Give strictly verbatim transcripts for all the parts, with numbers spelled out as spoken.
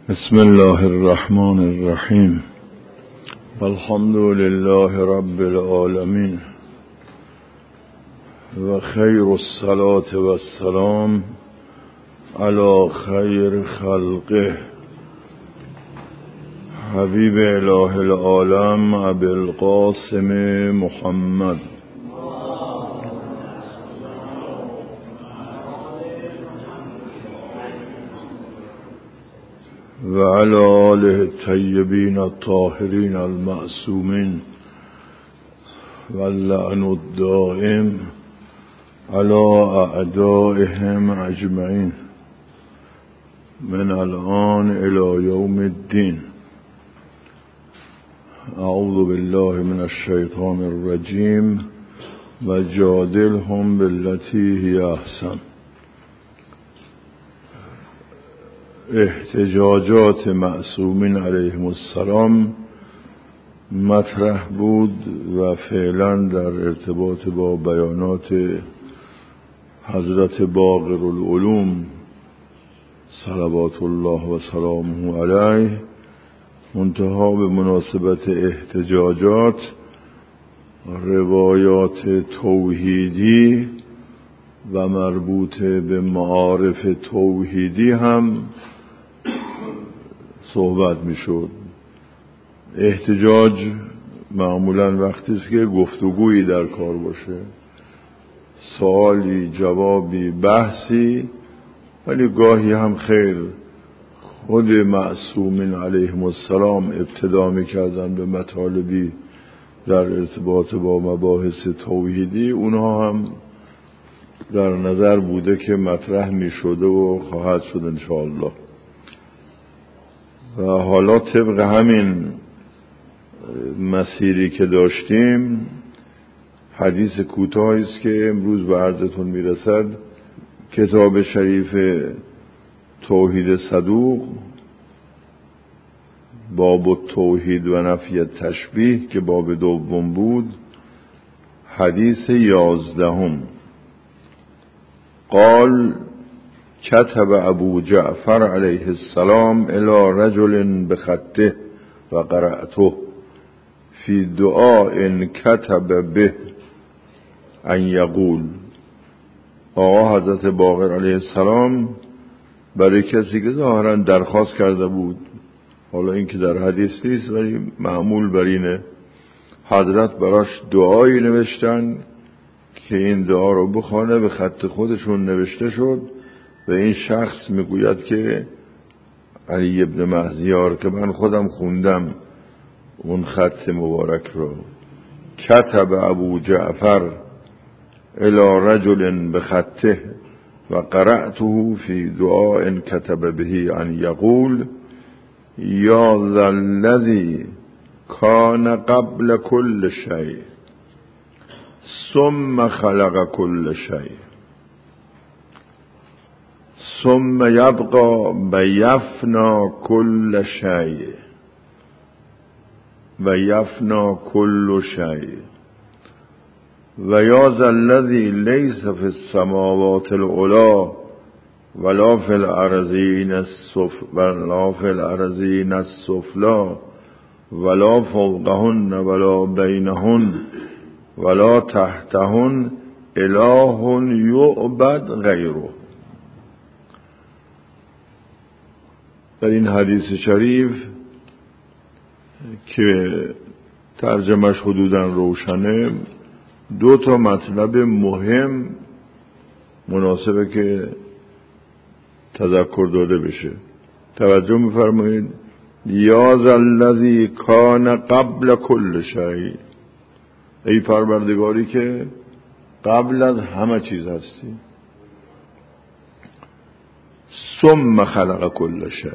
بسم الله الرحمن الرحیم الحمد لله رب العالمین و خیر الصلاة و السلام علی خیر خلقه حبیب اله العالم ابی القاسم محمد و علی آله الطیبین الطاهرین المعصومین و اللعن الدائم علی اعدائهم اجمعین من الان الی یوم الدین. اعوذ بالله من الشیطان الرجیم و جادلهم بالتی هی احسن. احتجاجات معصومین علیهم السلام مطرح بود و فعلا در ارتباط با بیانات حضرت باقر العلوم صلوات الله و سلامه علیه منتها به مناسبت احتجاجات روایات توحیدی و مربوط به معارف توحیدی هم صحبت می شد. احتجاج معمولا وقتی است که گفتگویی در کار باشه، سوالی، جوابی، بحثی، ولی گاهی هم خیر خود معصومین علیهم السلام ابتدا می کردن به مطالبی در ارتباط با مباحث توحیدی، اونها هم در نظر بوده که مطرح می شده و خواهد شد انشاءالله. و حالا طبق همین مسیری که داشتیم حدیث کوتاهی است که امروز به عرضتون می رسد، کتاب شریف توحید صدوق باب التوحید و نفی تشبیه که باب دوم بود، حدیث یازدهم. قال كتب ابو جعفر علیه السلام الى رجل بخطه و قرأته فی دعاء كتب به ان یقول. آقا حضرت باقر علیه السلام برای کسی که ظاهرا درخواست کرده بود، حالا این که در حدیث نیست ولی معمول بر اینه، حضرت براش دعایی نوشتن که این دعا رو بخوانه، به خط خودشون نوشته شد و این شخص میگوید که علی ابن مهزیار که من خودم خوندم اون خط مبارک رو، کتب ابو جعفر الی رجل بخطه و قرأته فی دعاء کتب به ان یقول یا ذا الذی کان قبل کل شیء ثم خلق کل شیء ثم یبقى بیفنا کل شیء و یفنا کل شیء و یا ذا الذی لیس فی السماوات العلی ولا فی الارضین السفلی ولا فی الارضین السفلی ولا فوقهن ولا بینهن ولا تحتهن اله یعبد غیره. در این حدیث شریف که ترجمهش حدوداً روشنه، دو تا مطلب مهم مناسبه که تذکر داده بشه. توجه می‌فرمایید. یا ذا الذی کان قبل کل شیء، ای پروردگاری که قبل از همه چیز هستی. ثم خلق کل شیء،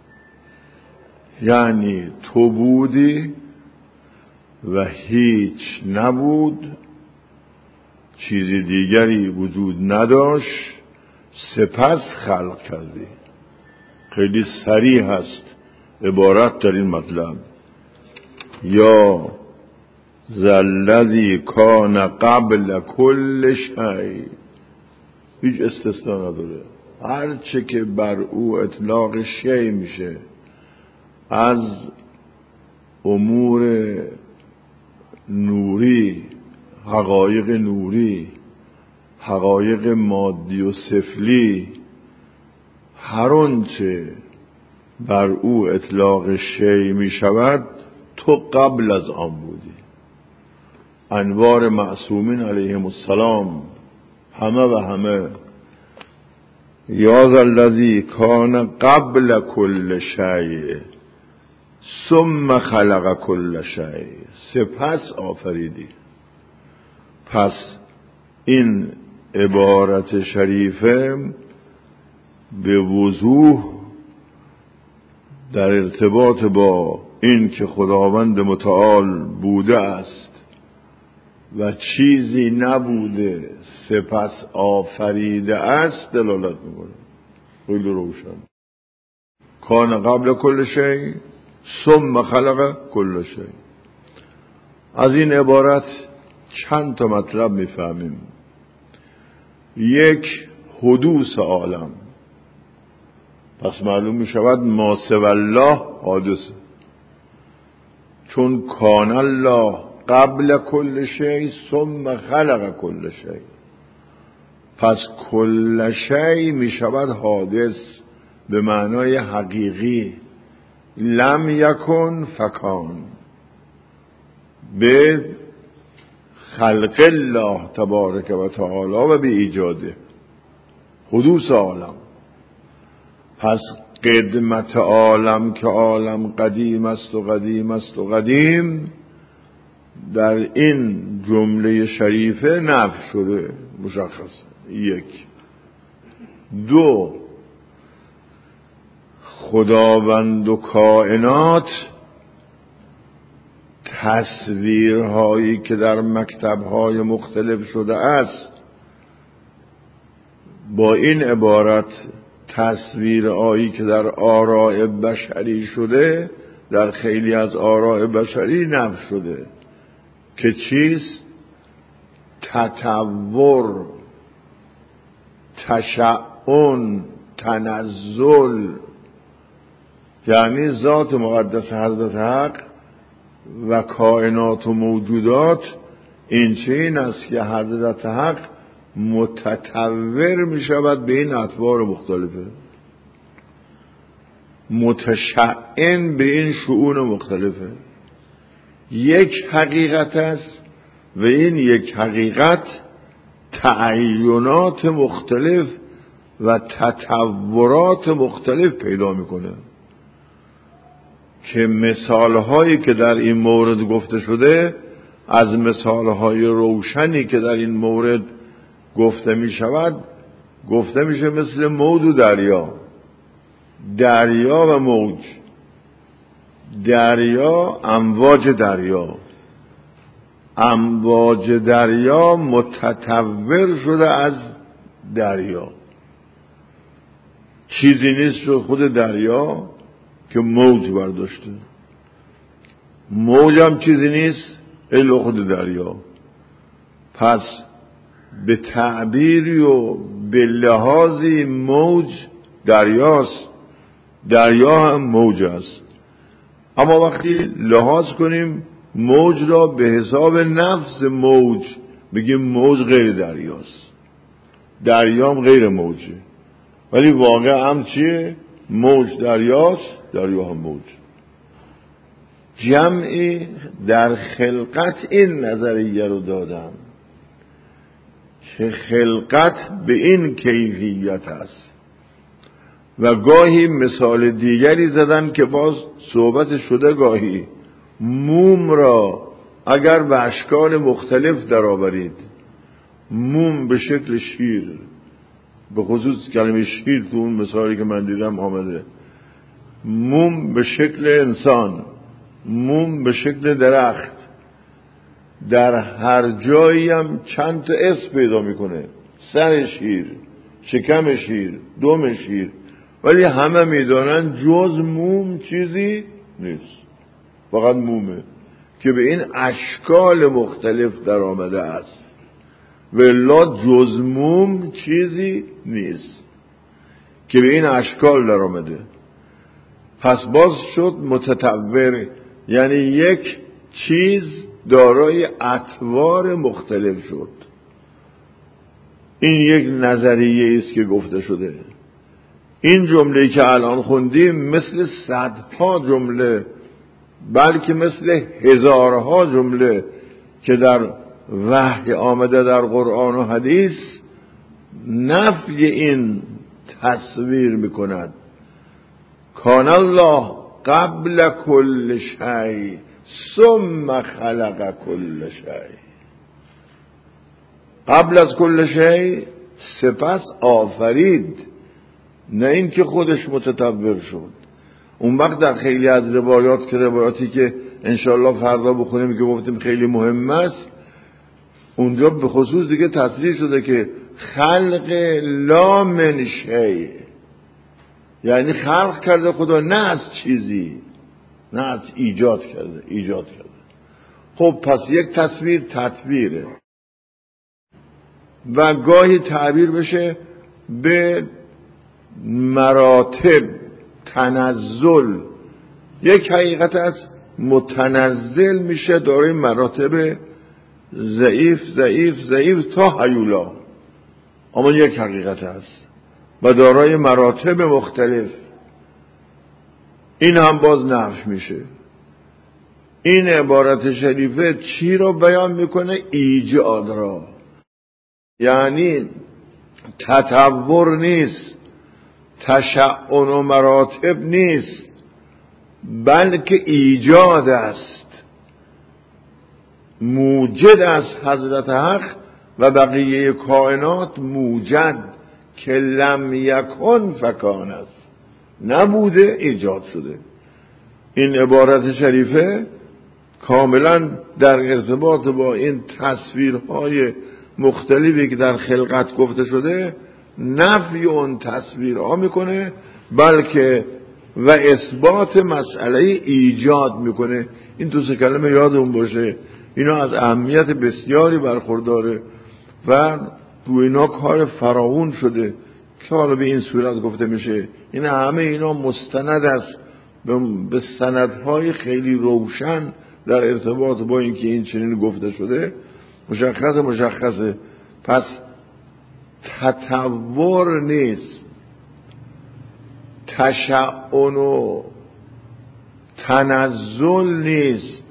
یعنی تو بودی و هیچ نبود، چیزی دیگری وجود نداشت، سپس خلق کردی. خیلی صریح هست عبارت در این مطلب. یا ذا الذی کان قبل کل شیء، هیچ استثناء نداره، هر چه که بر او اطلاق شیء میشه از امور نوری، حقایق نوری، حقایق مادی و سفلی، هر آنچه بر او اطلاق شیء می شود تو قبل از آن بودی. انوار معصومین علیهم السلام همه و همه یا ذا الذی کان قبل کل شیء ثم خلق کل شیء، سپس آفریدی. پس این عبارت شریفه به وضوح در ارتباط با این که خداوند متعال بوده است و چیزی نبوده سپس آفریده است دلالت میکنه. خیلی روشن. کان قبل کل شیء ثم خلق کل شیء. از این عبارت چند تا مطلب میفهمیم. یک، حدوث عالم. پس معلوم می شود ما سوی الله حادثه، چون کان الله قبل کل شیء ثم خلق کل شیء. پس کل شیء می شود حادث به معنای حقیقی. لم یکن فکان، به خلق الله تبارک و تعالی و به ایجاده، حدوث عالم. پس قدمت عالم که عالم قدیم است و قدیم است و قدیم در این جمله شریفه نفی شده، مشخص. یک. دو، خداوند و کائنات تصویرهایی که در مکتبهای مختلف شده است با این عبارت تصویرهایی که در آراء بشری شده در خیلی از آراء بشری نفی شده که چیست؟ تطور، تشعن، تنزل. یعنی ذات مقدس حضرت حق و کائنات و موجودات این چنین است که حضرت حق متطور می شود به این اطوار مختلفه، متشعن به این شؤون مختلفه. یک حقیقت است و این یک حقیقت تعینات مختلف و تطورات مختلف پیدا میکنه که مثالهایی که در این مورد گفته شده از مثالهای روشنی که در این مورد گفته می شود گفته میشه مثل موج و دریا. دریا و موج، دریا، امواج دریا، امواج دریا متطور شده از دریا. چیزی نیست جز خود دریا که موج برداشته. موج هم چیزی نیست الا خود دریا. پس به تعبیری و به لحاظی موج دریاست، دریا هم موج است. اما وقتی لحاظ کنیم موج را به حساب نفس موج بگیم موج غیر دریاست، دریا هم غیر موجه، ولی واقع هم چیه؟ موج دریاست، دریا هم موج. جمعی در خلقت این نظریه رو دادن که خلقت به این کیفیت است و گاهی مثال دیگری زدن که باز صحبت شده گاهی موم را اگر به اشکال مختلف در آورید، موم به شکل شیر، به خصوص کلمه شیر تو اون مثالی که من دیدم آمده، موم به شکل انسان، موم به شکل درخت، در هر جایی هم چند تا اسم پیدا میکنه، سر شیر، شکم شیر، دم شیر، ولی همه میدانن جز موم چیزی نیست، فقط مومه که به این اشکال مختلف در آمده است. ولی جز موم چیزی نیست که به این اشکال در آمده. پس باز شد متطور، یعنی یک چیز دارای اطوار مختلف شد. این یک نظریه است که گفته شده. این جمله‌ای که الان خوندیم مثل صدها جمله، بلکه مثل هزارها جمله که در وحی آمده در قرآن و حدیث نفی این تصویر میکند. کان الله قبل کل شیء ثم خلق کل شیء. قبل از کل شیء سپس آفرید، نه این که خودش متطور شد. اون وقت در خیلی از روایات که روایاتی که انشاءالله فردا بخونیم که گفتیم خیلی مهم است، اونجا به خصوص دیگه تصریح شده که خلق لا من شیء، یعنی خلق کرده خدا نه از چیزی، نه از ایجاد کرده، ایجاد کرده. خب پس یک تصویر تطویره و گاهی تعبیر بشه به مراتب تنزل. یک حقیقت از متنزل میشه دارای مراتب ضعیف ضعیف ضعیف تا هیولا، اما یک حقیقت است و دارای مراتب مختلف. این هم باز نفی میشه. این عبارت شریفه چی رو بیان میکنه؟ ایجاد را، یعنی تطور نیست، تشعن و مراتب نیست، بلکه ایجاد است. موجد است حضرت حق و بقیه کائنات موجد که لم یکن فکان است، نبوده ایجاد شده. این عبارت شریفه کاملا در ارتباط با این تصویرهای مختلفی که در خلقت گفته شده نفی اون تصویرها میکنه، بلکه و اثبات مسئله ایجاد میکنه. این دو سه کلمه یادمون باشه، اینا از اهمیت بسیاری برخورداره و تو اینا کار فراوون شده که حالا به این صورت گفته میشه. این همه اینا مستند است به سندهای خیلی روشن در ارتباط با اینکه این چنین گفته شده. مشخص مشخصه. پس تطور نیست، تشعن و تنزل نیست،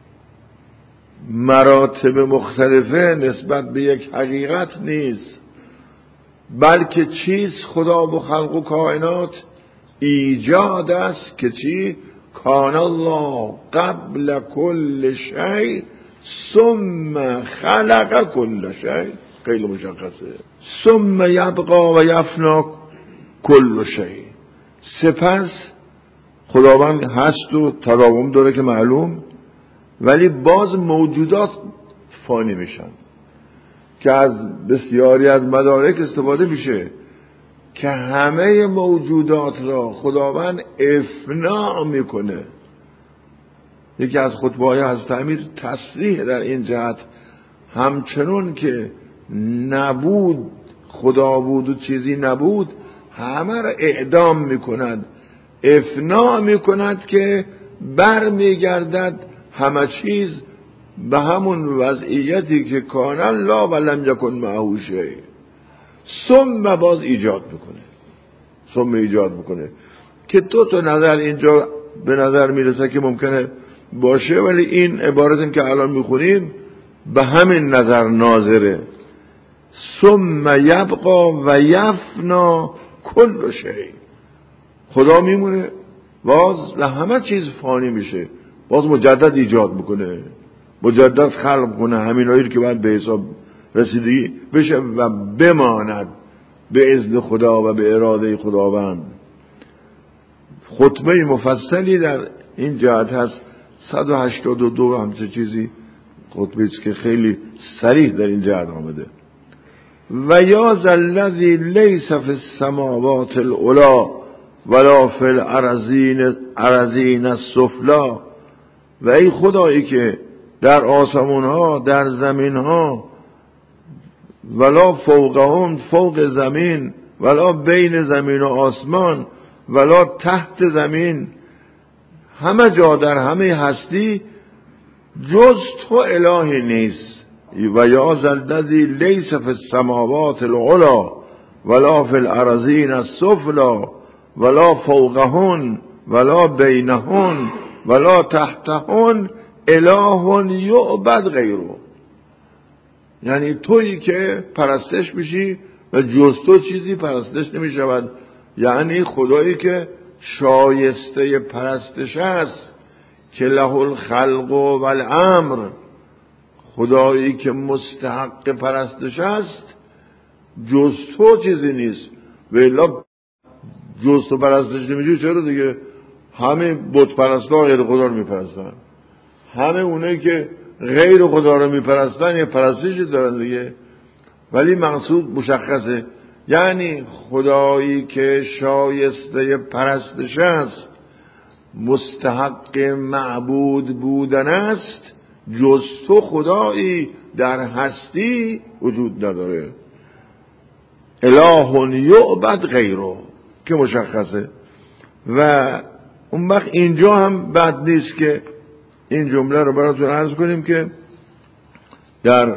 مراتب مختلفه نسبت به یک حقیقت نیست، بلکه چیز خدا و خلق و کائنات ایجاد است که چی؟ کان الله قبل کل شیء ثم خلق کل شیء. خیلی مشخصه. ثم یبقا و یفنا کل شیء. سپس خداوند هست و تداوم داره که معلوم، ولی باز موجودات فانی میشن که از بسیاری از مدارک استفاده میشه که همه موجودات را خداوند افنا میکنه. یکی از خطبه‌های حضرت امیر تصریح در این جهت، همچنون که نبود خدا بود و چیزی نبود، همه را اعدام میکند، افنا میکند که بر میگردد همه چیز به همون وضعیتی که کان الله و لم یکن معه شیء. ثم باز ایجاد میکنه، ثم ایجاد میکنه که دو تا نظر اینجا به نظر میرسه که ممکنه باشه، ولی این عبارتی که الان میخونیم به همین نظر ناظره. ثم یبقا و یفنا کل شیء. خدا میمونه باز و همه چیز فانی میشه، باز مجدد ایجاد میکنه، مجدد خلق کنه همینایی که باید به حساب رسیدگی بشه و بماند به اذن خدا و به اراده خداوند. خطبه مفصلی در این جهت هست، صد و هشتاد و دو همچه چیزی خطبه است که خیلی صریح در این جهت آمده. و یا ذلذی لیس فی السماوات العلا ولا فی الارضین ارضین السفلا. و ای خدایی که در آسمان ها در زمین ها، ولا فوقهم فوق زمین، ولا بین زمین و آسمان، ولا تحت زمین، همه جا در همه هستی جز تو الهی نیست. و یا ذلذی لیس فی السماوات العلا ولا فی الارضین السفلا ولا فوقهن ولا بینهن ولا تحتهن اله یعبد غیره. یعنی تویی که پرستش میشی و جز تو چیزی پرستش نمیشود. یعنی خدایی که شایسته پرستش است، که له الخلق و الامر، خدایی که مستحق پرستش است، جز تو چیزی نیست. و الا جز تو پرستش نمیشی چرا دیگه؟ همه بت پرستا غیر خدا رو میپرستن، همه اونایی که غیر خدا رو میپرستن یه پرستشی دارن دیگه. ولی مقصود مشخصه، یعنی خدایی که شایسته پرستش است، مستحق معبود بودن است، جز تو خدایی در هستی وجود نداره. اله یعبد غیره که مشخصه. و اون وقت اینجا هم بد نیست که این جمله رو براتون عرض کنیم که در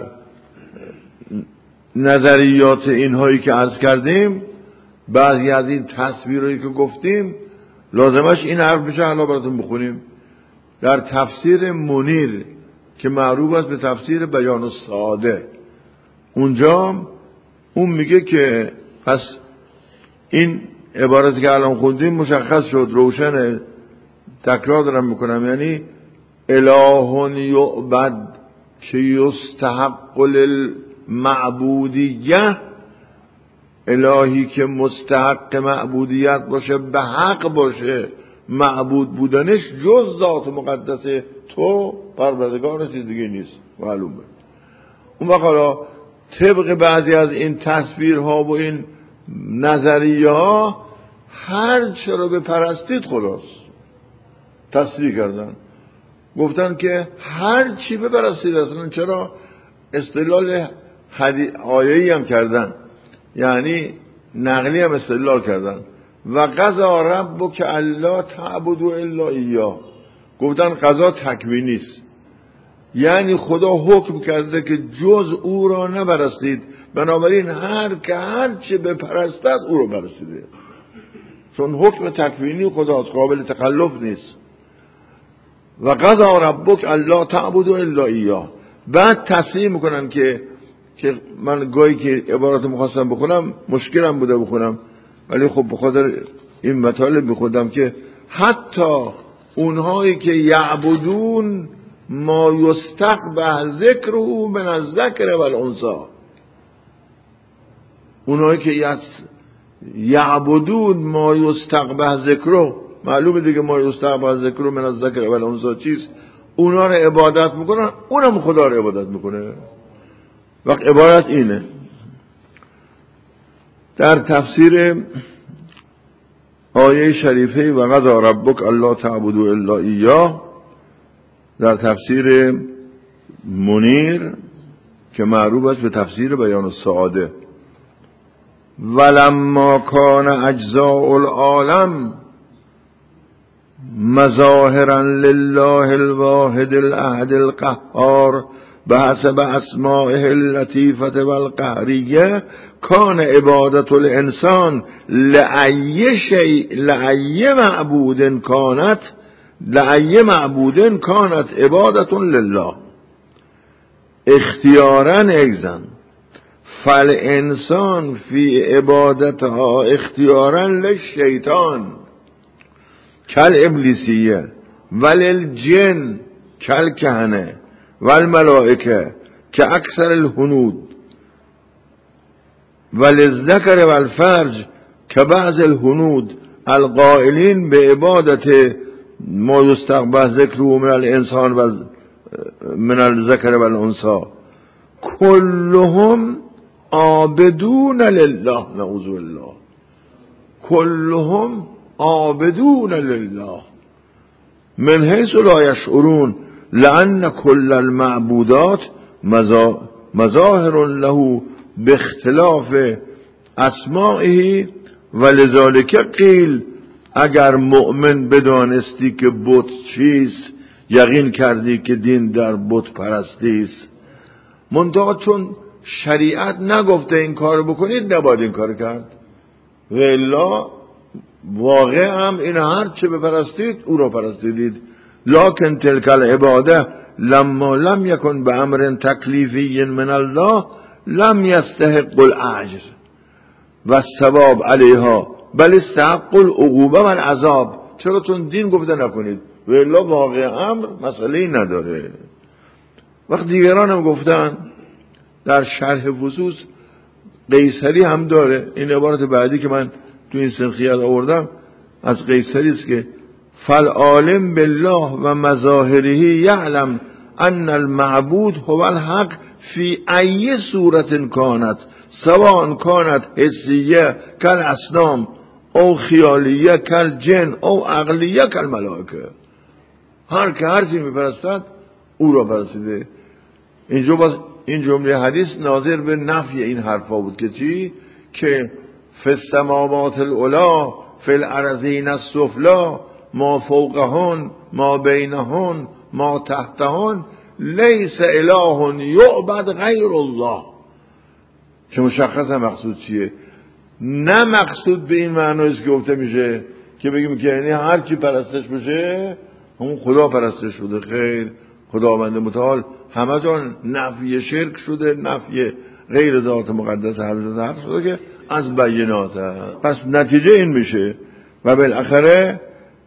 نظریات اینهایی که عرض کردیم، بعضی از این تصویرهایی که گفتیم لازمش این حرف بشه. حالا براتون بخونیم در تفسیر منیر که معروف است به تفسیر بیان السعاده. اونجا اون میگه که پس این عبارتی که الان خوندیم مشخص شد، روشنه، تکرار دارم میکنم. یعنی اله یعبد که یستحق للمعبودیه، الهی که مستحق معبودیت باشه، به حق باشه معبود بودنش، جز ذات مقدس تو پروردگار چیز دیگه نیست. معلومه. اون وقت حالا طبق بعضی از این تصویرها و این نظریه ها هر چرا به پرستید خلاص تصویر کردن، گفتن که هر چی به پرستید اصلا. چرا استدلال آیه‌ای هم کردن، یعنی نقلی هم استدلال کردن. و قضا ربک الا تعبدوا الا ایاه، گفتن قضا تکوینی است، یعنی خدا حکم کرده که جز او را نپرستید، بنابراین هر که هر چه بپرستد او را پرستیده، چون حکم تکوینی خداست، قابل تخلف نیست. و قضا ربک الا تعبدوا الا ایاه. بعد تصریح میکنن که که من گاهی که عبارات مخواستم بخونم مشکلم بوده بخونم، ولی خب بخاطر این مطالب بخونم که حتی اونهایی که یعبدون ما یستقبح ذکره من الذکر والانثی، اونهایی که یعبدون ما یستقبح ذکره، معلومه دیگه ما یستقبح ذکره من الذکر والانثی چیز، اونا رو عبادت میکنن، اونم خدا رو عبادت میکنه. وقت عبارت اینه در تفسیر آیه شریفه و قضا ربک الا تعبدوا الا ایاه، در تفسیر منیر که معروف است به تفسیر بیان السعاده، ولما کان اجزاء العالم مظاهرا لله الواحد الاحد القهار بحسب اسمائه اللطیفه والقهریه، کان عبادت الانسان لأی شیء لأی معبود کانت لأی معبود کانت عبادت لله اختیارا ایزن فالانسان فی عبادتها اختیارا للشیطان کل ابلیسیه وللجن کل کهنه والملائکه که اکثر الهنود وللذکر والفرج که بعض الهنود القائلین به عبادت ما یستقبح ذکره من الانسان و من الذکر والانثی کلهم عابدون لله نعوذ بالله کلهم عابدون لله من حیث لا یشعرون لأن كل المعبودات مظاهر له باختلاف اسمائه ولذلك قیل اگر مؤمن بدانستی که بت چیست، یقین کردی که دین در بت پرستی است. منتها چون شریعت نگفته این کارو بکنید، نباید این کار کرد. و الا واقع هم این هر چه بپرستید او را پرستیدید. لکن تلک العباده لما لم یکن به امر تکلیفی من الله لم یستحق الاجر و الثواب علیها بل استحق العقوبه و العذاب. چرا؟ چون دین گفته نکنید، و الا واقع امر مسئله نداره. وقت دیگران هم گفتن در شرح فصوص قیصری هم داره، این عبارت بعدی که من تو این سنخیات آوردم از قیصری است که فالعالم بالله و مظاهره یعلم ان المعبود هو الحق فی ای صورت کانت سواء کانت حسیه کل اصنام او خیالیه کل جن او عقلیه کل ملائکه. هر که هر چی میپرستد او را پرستیده. اینجا باز این جمله حدیث ناظر به نفی این حرفا بود که چی؟ که فی السماوات العلا فی الارضین السفلا ما فوقهن ما بینهن ما تحتهن لیس اله یعبد غیر الله. که مشخص مقصود چیه؟ نه مقصود به این معنیست که گفته میشه که بگیم که یعنی هر کی پرستش بشه همون خدا پرستش شده. خیر، خداوند متعال همه جان نفی شرک شده، نفی غیر ذات مقدس حضرت حق شده که از بینات هست. پس نتیجه این میشه و بالاخره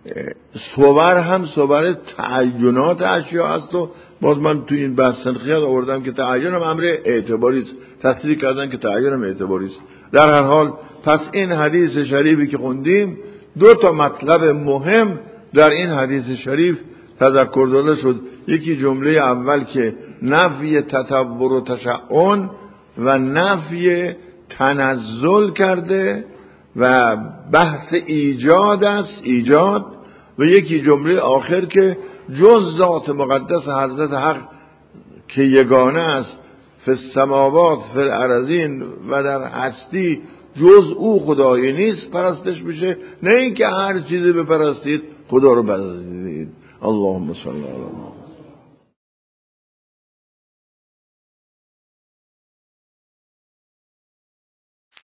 صور هم صور تعینات اشیاء هست. و باز من تو این بحث سنخیات آوردم که تعین هم امر اعتباری است، تصریح کردن که تعین هم اعتباری است. در هر حال پس این حدیث شریفی که خوندیم دو تا مطلب مهم در این حدیث شریف تذکر داده شد. یکی جمله اول که نفی تطور و تشعن و نفی تنزل کرده و بحث ایجاد است، ایجاد. و یکی جمله آخر که جز ذات مقدس حضرت حق که یگانه است فی السماوات فی الارضین و در هستی جز او خدایی نیست پرستش بشه، نه اینکه هر چیزی بپرستید خدا رو پرستید. اللهم صل علی محمد.